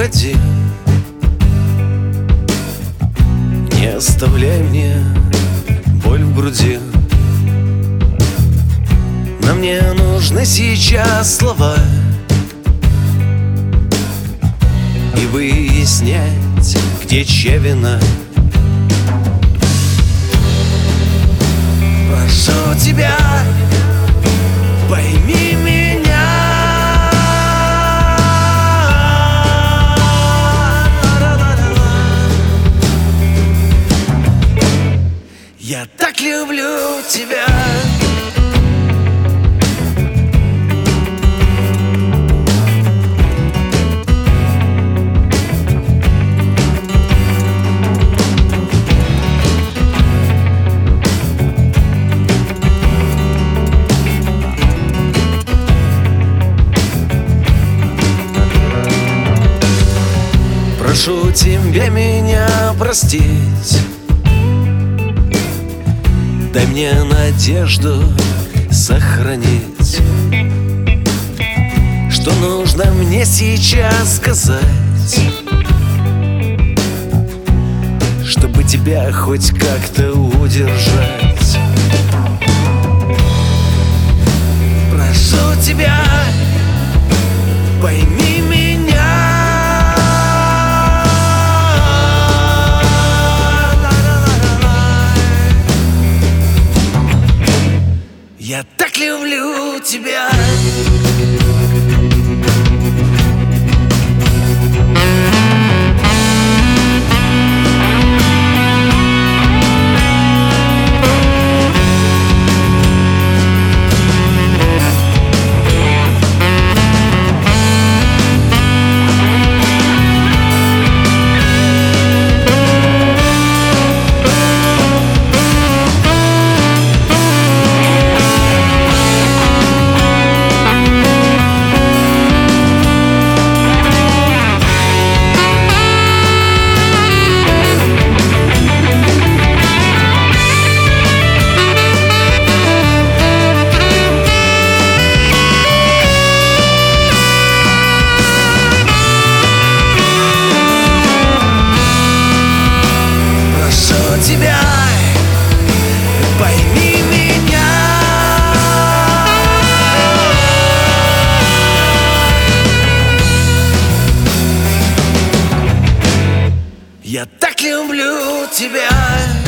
уходи, не оставляй мне боль в груди. Но мне нужны сейчас слова и выяснять, где чья вина. Прошу тебя, пойми меня. Я так люблю тебя. Прошу тебя меня простить. Дай мне надежду сохранить. Что нужно мне сейчас сказать, чтобы тебя хоть как-то удержать? Прошу тебя, пойми меня. Я так люблю тебя. Тебя, пойми меня. Я так люблю тебя.